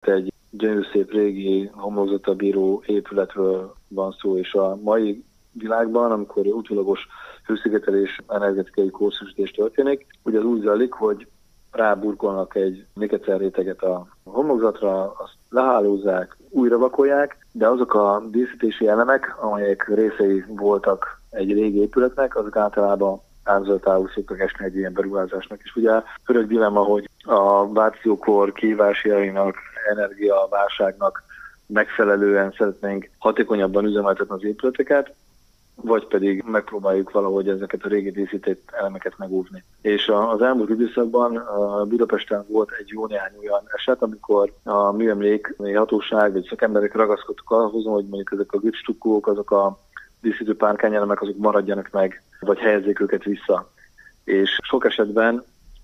egy gyönyörű szép régi homlokzattal bíró épületről van szó, és a mai világban, amikor utólagos hőszigetelés, energetikai korszerűsítés történik, ugye az úgy zajlik, hogy ráburkolnak egy nikecer réteget a homlokzatra, azt lehálózzák, újra vakolják, de azok a díszítési elemek, amelyek részei voltak egy régi épületnek, azok általában áldozatául szoktak esni egy ilyen beruházásnak. És ugye örök dilemma, hogy a változókor kihívásainak, energiaválságnak megfelelően szeretnénk hatékonyabban üzemeltetni az épületeket, vagy pedig megpróbáljuk valahogy ezeket a régi díszített elemeket megóvni. És az elmúlt időszakban Budapesten volt egy jó néhány olyan eset, amikor a műemléki hatóság vagy szakemberek ragaszkodtak ahhoz, hogy mondjuk ezek a gipsstukkók, azok a díszítő párkányelemek, azok maradjanak meg, vagy helyezzék őket vissza. És sok esetben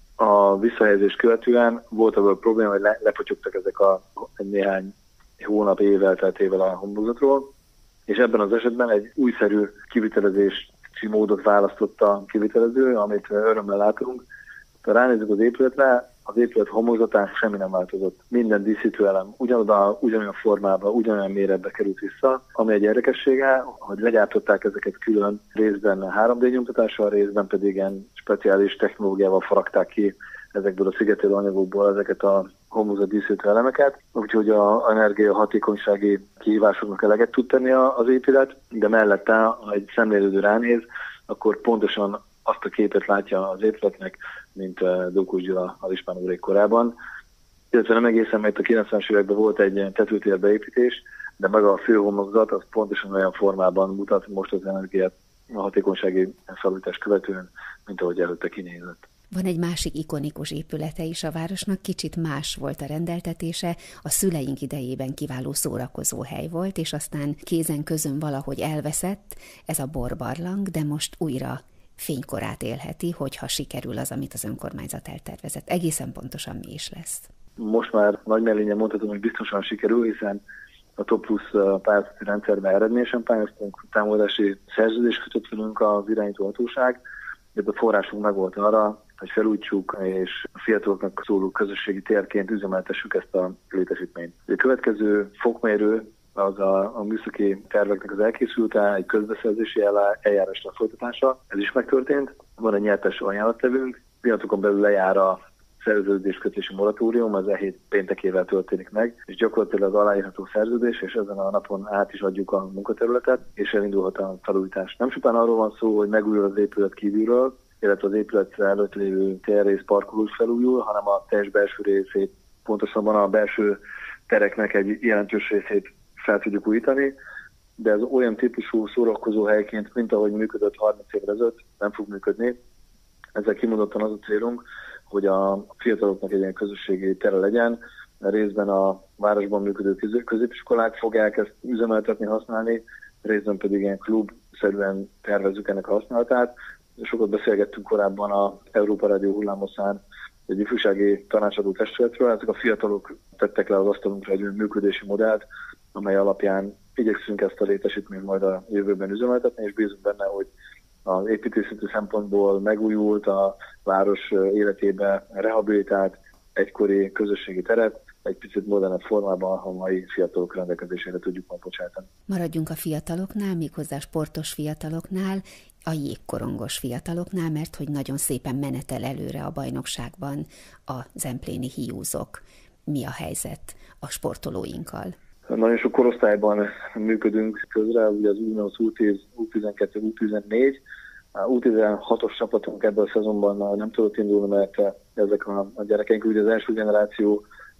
a visszahelyezést követően volt abban a probléma, hogy lepotyogtak ezek egy néhány hónap, évvel, teltével a homlokzatról, és ebben az esetben egy újszerű kivitelezési módot választott a kivitelező, amit örömmel látunk. Ha ránézzük az épületre, az épület homlokzatán semmi nem változott. Minden díszítőelem ugyanolyan formában, ugyanolyan méretbe került vissza, ami egy érdekessége, hogy legyártották ezeket külön részben 3D nyomtatással, részben pedig ilyen speciális technológiával faragták ki ezekből a szigetelő anyagokból ezeket a homlokzat díszítő elemeket, úgyhogy az energiahatékonysági kihívásoknak eleget tud tenni az épület, de mellette, ha egy szemlélődő ránéz, akkor pontosan azt a képet látja az épületnek, mint Dókus Gyula az ispán úrék korában. Illetve nem egészen, mert a 90-es években volt egy tetőtérbeépítés, de maga a főhomlokzat az pontosan olyan formában mutat most az energiát a hatékonysági felújítás követően, mint ahogy előtte kinézett. Van egy másik ikonikus épülete is a városnak, kicsit más volt a rendeltetése, a szüleink idejében kiváló szórakozóhely volt, és aztán kézen közön valahogy elveszett ez a borbarlang, de most újra fénykorát élheti, hogyha sikerül az, amit az önkormányzat eltervezett. Egészen pontosan mi is lesz. Most már nagy mellényen mondhatom, hogy biztosan sikerül, hiszen a Top Plus pályázati rendszerben eredményesen pályáztunk, támogatási szerződést kötött velünk az irányító hatóság, de a forrásunk meg volt arra, hogy felújítsuk és a fiataloknak szóló közösségi térként üzemeltessük ezt a létesítményt. A következő fokmérő az a műszaki terveknek az elkészülte, egy közbeszerzési eljárásnak folytatása. Ez is megtörtént. Van egy nyertes ajánlattevőnk, pillanatokon belül lejár a szerződéskötési moratórium, az hét péntekével történik meg, és gyakorlatilag az aláírható szerződés, és ezen a napon át is adjuk a munkaterületet, és elindulhat a felújítás. Nem csupán arról van szó, hogy megújul az épület kívülről, illetve az épület előtt lévő térrész parkoló felújul, hanem a teljes belső részét, pontosabban a belső tereknek egy jelentős részét fel tudjuk újítani, de ez olyan típusú szórakozó helyként, mint ahogy működött 30 évvel ezelőtt, nem fog működni. Ezzel kimondottan az a célunk, hogy a fiataloknak egy ilyen közösségi tere legyen. Részben a városban működő középiskolák fogják ezt üzemeltetni, használni, részben pedig ilyen klubszerűen tervezzük ennek a használatát. Sokat beszélgettünk korábban a Európa Rádió hullámoszán egy ifjúsági tanácsadó testületről. Ezek a fiatalok tettek le az asztalunkra egy olyan működési modellt, amely alapján igyekszünk ezt a létesítményt majd a jövőben üzemeltetni, és bízunk benne, hogy az építészeti szempontból megújult, a város életébe rehabilitált egykori közösségi teret egy picit modernebb formában a mai fiatalok rendelkezésére tudjuk majd bocsátani. Maradjunk a fiataloknál, méghozzá sportos fiataloknál, a jégkorongos fiataloknál, mert hogy nagyon szépen menetel előre a bajnokságban a zempléni hiúzok. Mi a helyzet a sportolóinkkal? Nagyon sok korosztályban működünk közre, ugye az U10, U12, U14. A U16-os csapatunk ebben a szezonban nem tudott indulni, mert ezek a gyerekeink, ugye az első generáció,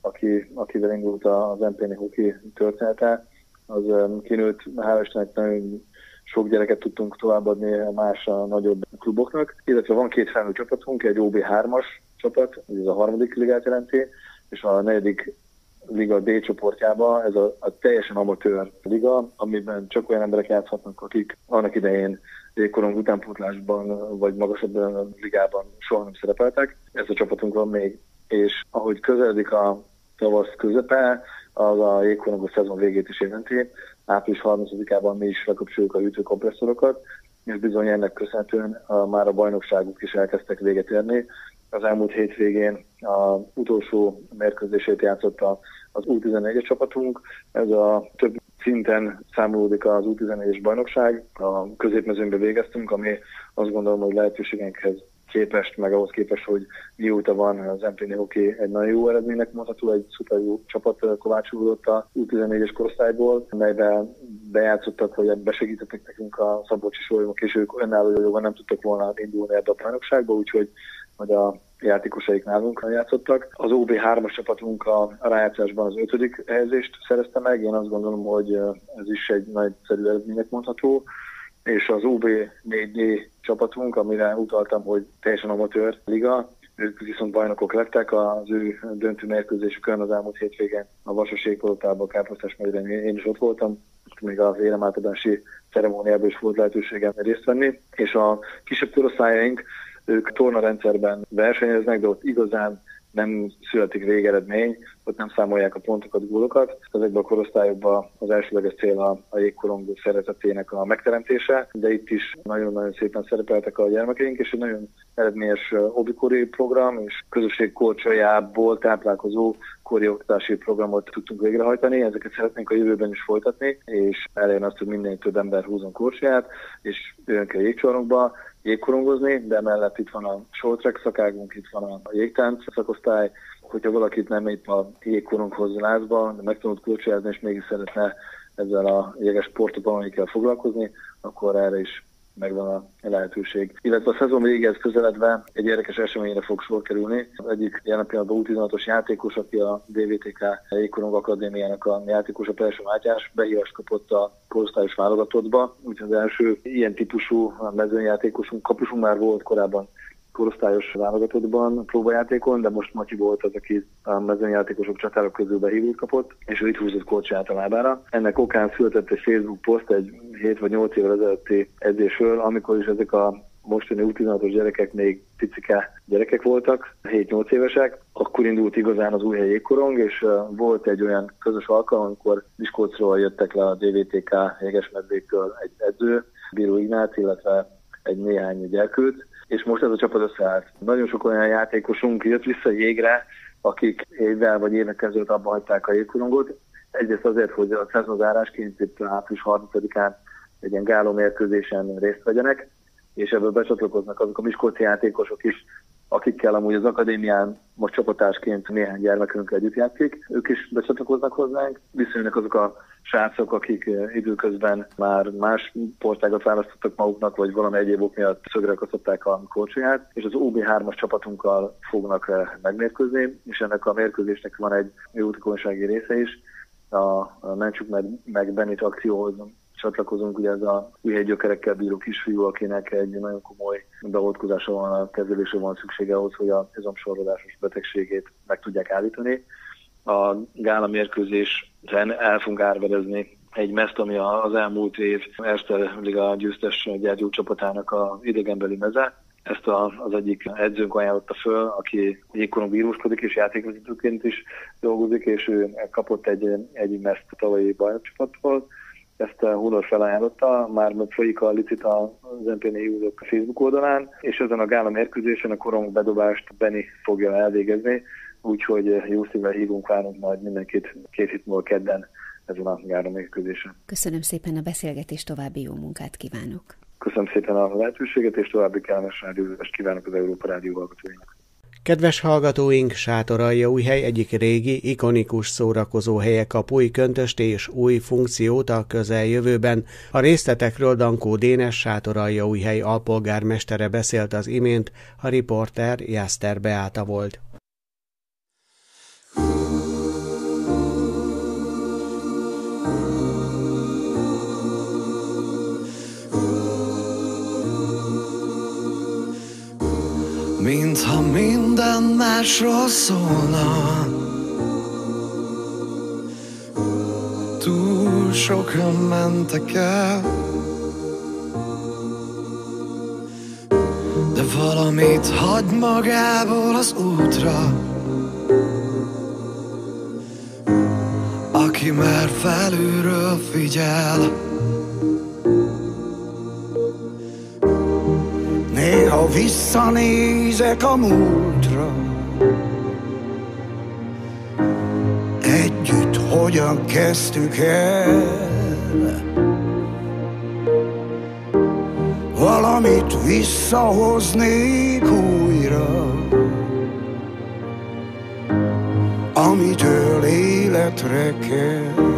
akivel indult az zempléni hoki története, az kinőtt, hála Istennek nagyon sok gyereket tudtunk továbbadni más a nagyobb kluboknak, illetve van két felnőtt csapatunk, egy OB3-as csapat, ez a harmadik ligát jelenti, és a negyedik liga D csoportjában, ez a teljesen amatőr liga, amiben csak olyan emberek játszhatnak, akik annak idején jégkorong utánpótlásban vagy magasabb ligában soha nem szerepeltek. Ez a csapatunk van még, és ahogy közeledik a tavasz közepe, az a jégkorongos szezon végét is jelenti. Április 30-ában mi is lekapcsoljuk a hűtőkompresszorokat, és bizony ennek köszönhetően már a bajnokságuk is elkezdtek véget érni. Az elmúlt hétvégén az utolsó mérkőzését játszott a az U14-es csapatunk. Ez a több szinten számolódik az U14-es bajnokság. A középmezőnybe végeztünk, ami azt gondolom, hogy lehetőségeinkhez képest, meg ahhoz képest, hogy mióta van az MPN Hockey egy nagyon jó eredménynek mondható, egy szuper jó csapat kovácsolódott a U14-es korosztályból, melyben bejátszottak, vagy besegítettek nekünk a szabolcsi sólyomok, és ők önálló jogban nem tudtak volna indulni ebbe a bajnokságba, úgyhogy majd a játékosaik nálunk játszottak. Az OB3-as csapatunk a rájátszásban az 5. helyezést szerezte meg, én azt gondolom, hogy ez is egy nagyszerű eredménynek mondható, és az OB4D csapatunk, amire utaltam, hogy teljesen amatőr liga, ők viszont bajnokok lettek, az ő döntő mérkőzésükön az elmúlt hétvégén a Vasas jégkorotában, Káposztás megyben én is ott voltam, még az éremáltadási ceremóniában is volt lehetőségem részt venni, és a kisebb korosztályaink, ők tornarendszerben versenyeznek, de ott igazán nem születik végeredmény, ott nem számolják a pontokat, gólokat. Ezekben a korosztályokban az elsőleges cél a jégkorong szervezetének a megteremtése, de itt is nagyon-nagyon szépen szerepeltek a gyermekeink, és egy nagyon eredményes obikori program és közösség korcsoljából táplálkozó korioktatási programot tudtunk végrehajtani. Ezeket szeretnénk a jövőben is folytatni, és elérni azt, hogy minél több ember húzon korcsolyát, és jön ki a jégcsarnokba jégkorongozni, de mellett itt van a short track szakágunk, itt van a jégtánc szakosztály. Hogyha valakit nem épp a jégkoronghoz lázba, de megtanult korcsolyázni, és mégis szeretne ezzel a jeges sporttal foglalkozni, akkor erre is megvan a lehetőség. Illetve a szezon végéhez közeledve egy érdekes eseményre fog sor kerülni. Az egyik jelen pillanatban U16-os játékos, aki a DVTK Jégkorong Akadémiának a játékosa, Perső Mátyás, behívást kapott a korosztályos válogatottba. Úgyhogy az első ilyen típusú mezőnyjátékosunk, kapusunk már volt korábban korosztályos válogatottban próbajátékon, de most Matyi volt az, aki a mezőnyjátékosok csatárok közül behívót kapott, és ő itt húzott korcsolyát a lábára. Ennek okán született egy Facebook poszt egy 7 vagy 8 évvel ezelőtti edzésről, amikor is ezek a mostani U16-os gyerekek még picike gyerekek voltak, 7-8 évesek. Akkor indult igazán az Újhely jégkorong, és volt egy olyan közös alkalom, amikor Miskolcról jöttek le a DVTK jegesmedvéktől egy edző, Bíró Ignác, illetve egy néhány gyerkőt, és most ez a csapat összeállt. Nagyon sok olyan játékosunk jött vissza jégre, akik évvel vagy évek ezelőtt abba hagyták a jégkorongot. Egyrészt azért, hogy a szezonzárásként itt április 30-án egy ilyen gáló mérkőzésen részt vegyenek, és ebből becsatlakoznak azok a miskolci játékosok is, akikkel amúgy az akadémián most csapatásként néhány gyermekünk együtt játszik. Ők is becsatlakoznak hozzánk, visszajönnek azok a srácok, akik időközben már más sportágat választottak maguknak, vagy valami egyéb ok miatt szögre akasztották a korcsolyát, és az OB3-as csapatunkkal fognak megmérkőzni, és ennek a mérkőzésnek van egy jótékonysági része is. A Mentsük meg Benit akcióhoz csatlakozunk, ugye ez a Újhely gyökerekkel bíró kisfiú, akinek egy nagyon komoly beavatkozása van, a kezelésre van szüksége ahhoz, hogy a izomsorvadásos betegségét meg tudják állítani. A gála mérkőzésen el fogunk árverezni egy mezt, ami az elmúlt év Erste Liga győztes Gyergyó csapatának az idegenbeli meze. Ezt az egyik edzőnk ajánlotta föl, aki jégkorong bíróskodik és játékvezetőként is dolgozik, és ő kapott egy mezt tavalyi bajnokcsapattól. Ezt Hunor felajánlotta, már folyik a licit az MPN Júzok Facebook oldalán, és ezen a gála mérkőzésen a korong bedobást Benni fogja elvégezni, úgyhogy jó szívvel hívunk, várunk majd mindenkit 2 hét múlva kedden ezen a gála mérkőzésen. Köszönöm szépen a beszélgetést, további jó munkát kívánok! Köszönöm szépen a lehetőséget, és további kellemes rádiózást kívánok az Európa Rádió hallgatóinak. Kedves hallgatóink, Sátoraljaújhely egyik régi, ikonikus szórakozóhelye kap új köntöst és új funkciót a közeljövőben. A részletekről Dankó Dénes, Sátoraljaújhely alpolgármestere beszélt az imént, a riporter Jászter Beáta volt. Mintha minden másról szólna, túl sokan mentek el, de valamit hagy magából az útra, aki már felülről figyel. Néha visszanézek a múltra, egy hogyan kezdtük el. Valamit visszahoznék újra, amitől életre kell.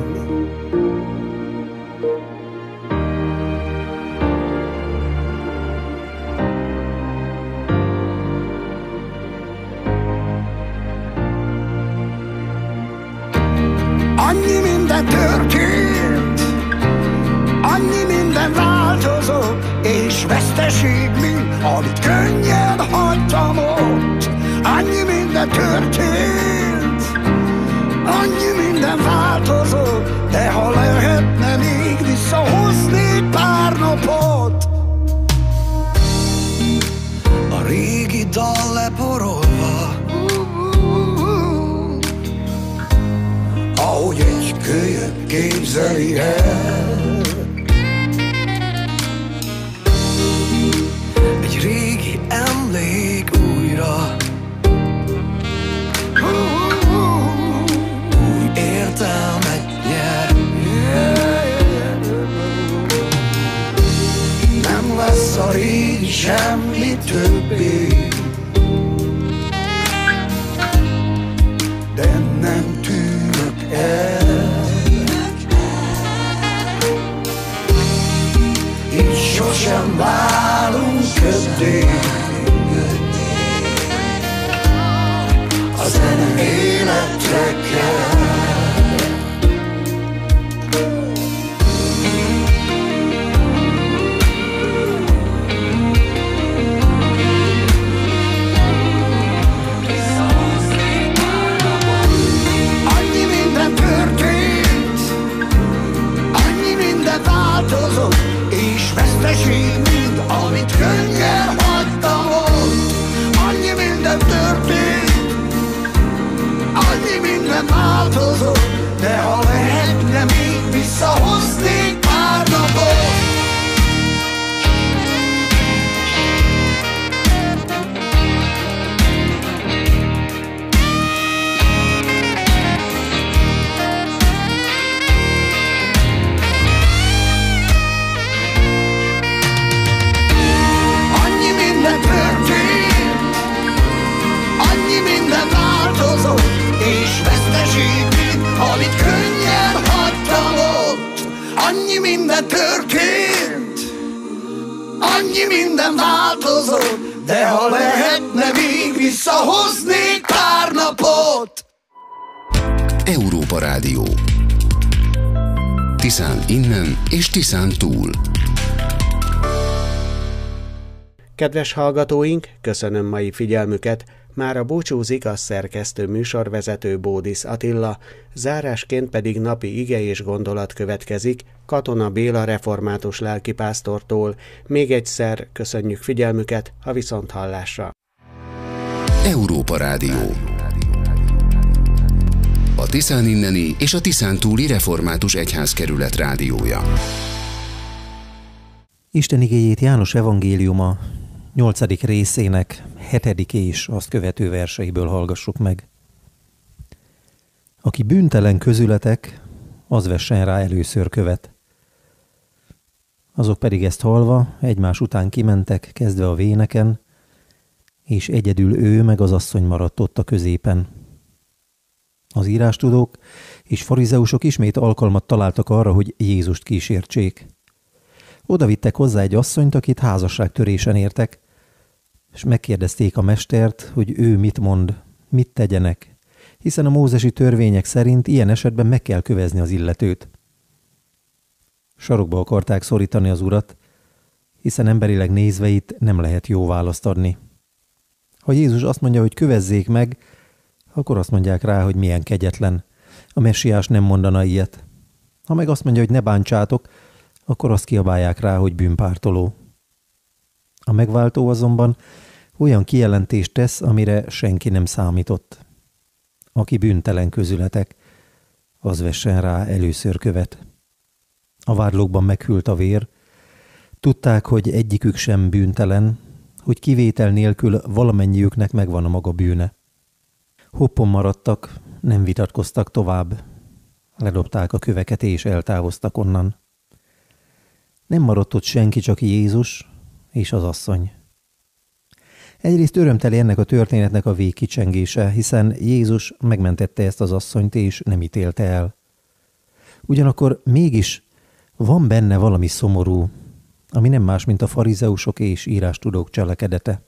Annyi minden történt, annyi minden változott, és veszteség mi, amit könnyen hagytam ott. Annyi minden történt, annyi minden változott, de ha lehetne, még visszahoznék pár napot. A régi dal leporolva, ahogy egy kölyök képzeli el. Egy régi emlék újra, új értelmet nyer. Nem lesz a régi semmi többé, de nem tűnök el. Így sosem válunk köddé, a zene életre kell. És veszteség mind, amit könnyen hagytam ott. Annyi minden történt, annyi minden változott, de ha lehetne, még visszahoznék pár napot. És veszteség mind, amit könnyen hagytam ott. Annyi minden történt, annyi minden változott, de ha lehetne, még visszahoznék pár napot. Európa Rádió. Tiszán innen és Tiszán túl. Kedves hallgatóink, köszönöm mai figyelmüket. Mára búcsúzik a szerkesztő műsorvezető Bódisz Attila, zárásként pedig napi ige és gondolat következik Katona Béla református lelkipásztortól. Még egyszer köszönjük figyelmüket, a viszonthallásra. Európa Rádió. A Tiszán inneni és a Tiszán túli református egyházkerület rádiója. Isten igéjét János evangéliuma 8. részének 7. és azt követő verseiből hallgassuk meg. Aki bűntelen közületek, az vessen rá először követ. Azok pedig ezt hallva egymás után kimentek, kezdve a véneken, és egyedül ő meg az asszony maradt ott a középen. Az írástudók és farizeusok ismét alkalmat találtak arra, hogy Jézust kísértsék. Oda vittek hozzá egy asszonyt, akit házasságtörésen értek, és megkérdezték a mestert, hogy ő mit mond, mit tegyenek, hiszen a mózesi törvények szerint ilyen esetben meg kell kövezni az illetőt. Sarokba akarták szorítani az urat, hiszen emberileg nézve itt nem lehet jó választ adni. Ha Jézus azt mondja, hogy kövezzék meg, akkor azt mondják rá, hogy milyen kegyetlen. A messiás nem mondana ilyet. Ha meg azt mondja, hogy ne bántsátok, akkor azt kiabálják rá, hogy bűnpártoló. A megváltó azonban olyan kijelentést tesz, amire senki nem számított. Aki bűntelen közületek, az vessen rá először követ. A vádlókban meghűlt a vér. Tudták, hogy egyikük sem bűntelen, hogy kivétel nélkül valamennyiüknek megvan a maga bűne. Hoppon maradtak, nem vitatkoztak tovább. ledobták a köveket és eltávoztak onnan. Nem maradt ott senki, csak Jézus és az asszony. Egyrészt örömteli ennek a történetnek a végkicsengése, hiszen Jézus megmentette ezt az asszonyt és nem ítélte el. Ugyanakkor mégis van benne valami szomorú, ami nem más, mint a farizeusok és írástudók cselekedete.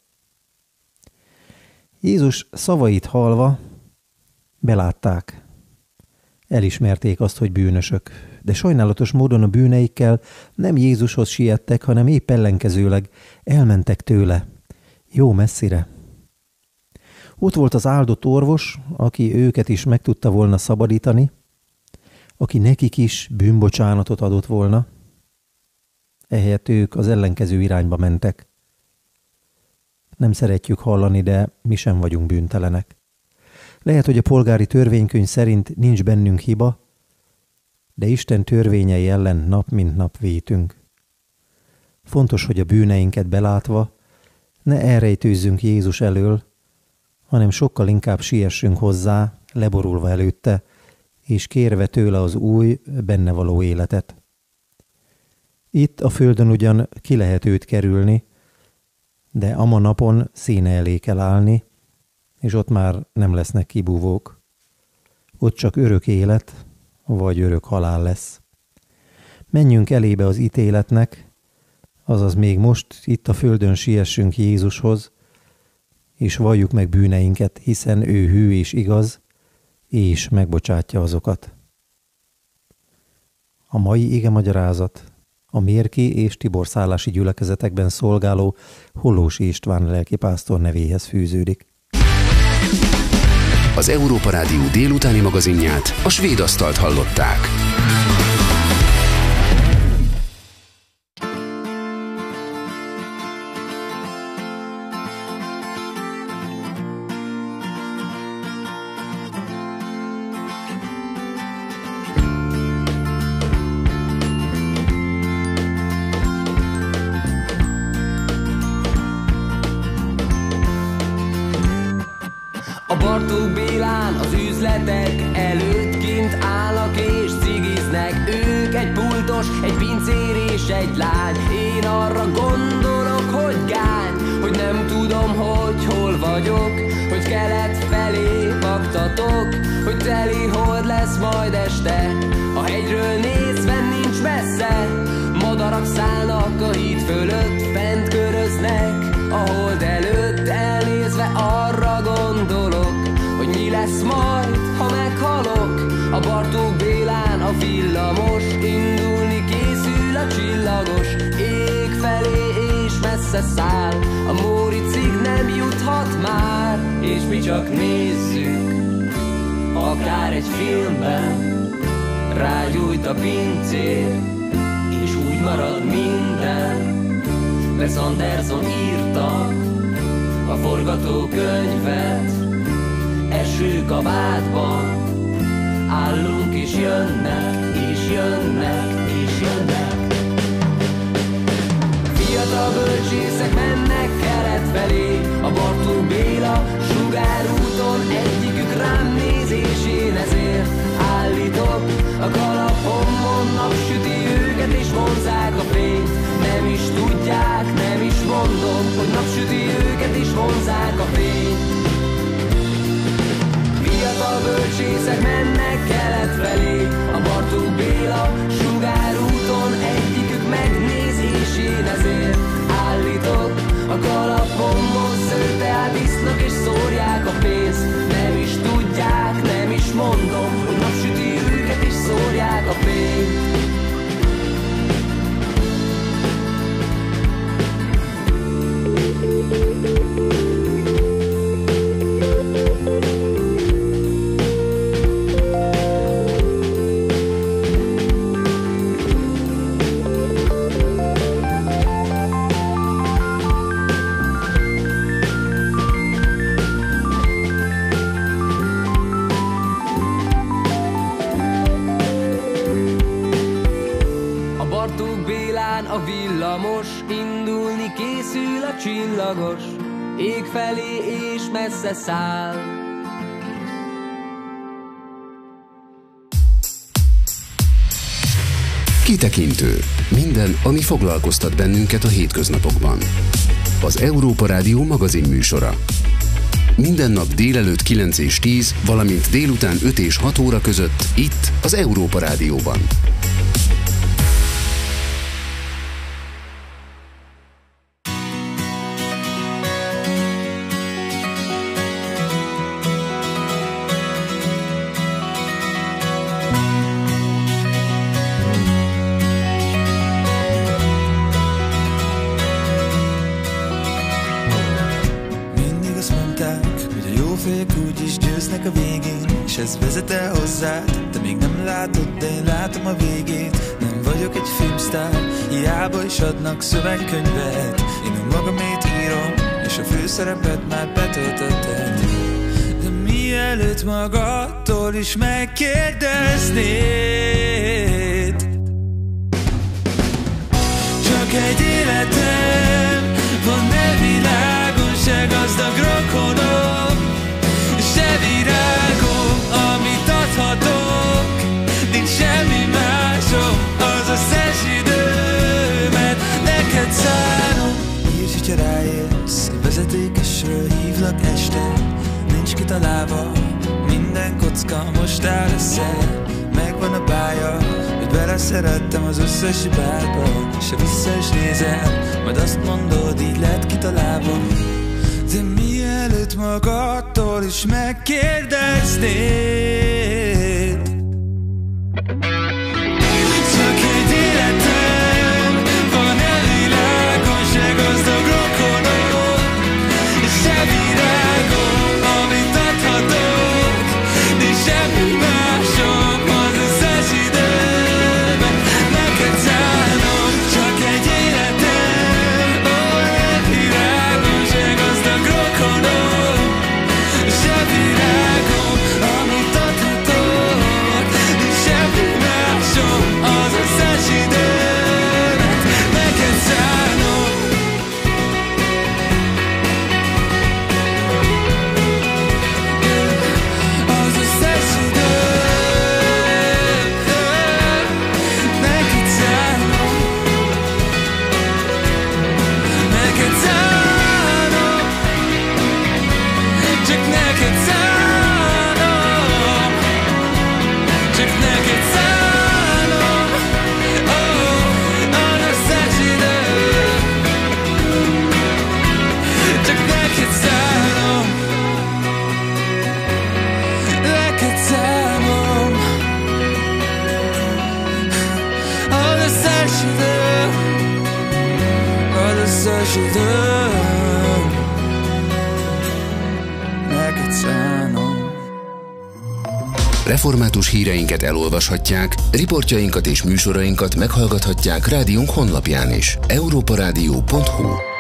Jézus szavait hallva belátták, elismerték azt, hogy bűnösök, de sajnálatos módon a bűneikkel nem Jézushoz siettek, hanem épp ellenkezőleg elmentek tőle, jó messzire. Ott volt az áldott orvos, aki őket is meg tudta volna szabadítani, aki nekik is bűnbocsánatot adott volna. Ehelyett ők az ellenkező irányba mentek. Nem szeretjük hallani, de mi sem vagyunk bűntelenek. Lehet, hogy a polgári törvénykönyv szerint nincs bennünk hiba, de Isten törvényei ellen nap mint nap vétünk. Fontos, hogy a bűneinket belátva ne elrejtőzzünk Jézus elől, hanem sokkal inkább siessünk hozzá, leborulva előtte, és kérve tőle az új, benne való életet. Itt a földön ugyan ki lehet őt kerülni, de ama napon színe elé kell állni, és ott már nem lesznek kibúvók. Ott csak örök élet, vagy örök halál lesz. Menjünk elébe az ítéletnek, azaz még most itt a földön siessünk Jézushoz, és valljuk meg bűneinket, hiszen ő hű és igaz, és megbocsátja azokat. A mai igemagyarázat a Mérki és Tibor szállási gyülekezetekben szolgáló Hollósi István lelkipásztor nevéhez fűződik. Az Európa Rádió délutáni magazinját, a Svéd asztalt hallották. A Bartók Bélán az üzletek előtt kint állnak és cigiznek. Ők egy pultos, egy pincér és egy lány. Én arra gondolok, hogy gány, hogy nem tudom, hogy hol vagyok, hogy kelet felé baktatok, hogy teli hold lesz majd este. A hegyről nézve nincs messze, madarak szállnak a híd fölött, fent köröznek a hold előtt. Elnézve arra gondolok, hogy mi lesz majd, ha meghalok. A Bartók Bélán a villamos, indulni készül a csillagos. Ég felé és messze száll, a Móricig nem juthat már. És mi csak nézzük, akár egy filmben, rágyújt a pincér, és úgy marad minden. Wes Anderson írta a forgatókönyvet, esőkabátban állunk és jönnek, és jönnek, és jönnek. Fiatal bölcsészek mennek kelet felé, a Bartók Béla sugárúton, egyikük rám néz és én ezért állítok. A kalapomon napsüti őket és vonzák a fényt. Nem is tudják, nem is mondom, hogy napsüti őket is vonzák a fényt. Fiatal bölcsészek mennek kelet felé, a Bartók Béla sugárúton, egyikük megnéz és én ezért állítok. A kalapomon szőrteát isznak és szórják a pénzt. Nem is tudják, nem is mondom, hogy napsüti őket is szórják a fényt. A villamos, indulni készül a csillagos, ég felé és messze száll. Kitekintő. Minden, ami foglalkoztat bennünket a hétköznapokban. Az Európa Rádió magazin műsora. Minden nap délelőtt 9 és 10, valamint délután 5 és 6 óra között itt az Európa Rádióban. A végén, és ez vezet el hozzád. Te még nem látod, de én látom a végét. Nem vagyok egy filmsztár, hiába is adnak szövegkönyvet. Én a magamét írom, és a főszerepet már betöltötted. De mielőtt magadtól is megkérdeznéd, csak egy életem van-e világon, se gazdag rokonom, se virágom, amit adhatok. Nincs semmi másom, az összes időmet neked szánom. Írj, hogyha ráérsz, a vezetékesről hívlak este. Nincs kitalálva, minden kocka most áll össze. Megvan a bája, hogy beleszerettem az összes hibádba. Se vissza is nézem, majd azt mondod, így lett kitalálva. De mielőtt magadtól is megkérdeznéd, csak egy életem van-e világon, se gazdag rokonom, se virágom, amit adhatok. Nincs semmi másom, az összes időben neked szánom. Csak egy életem van-e világon, se gazdag rokonom, se virágom, amit adhatok. Nincs semmi másom, az összes időmet neked szánom. Az összes időmet neked szánom. Neked szánom. Csak neked szánom. Csak neked szánom. Az összes idő. Csak neked szánom. Neked szánom. Az összes idő. Az összes idő. Neked szánom. Református híreinket elolvashatják, riportjainkat és műsorainkat meghallgathatják rádiónk honlapján is. europarádió.hu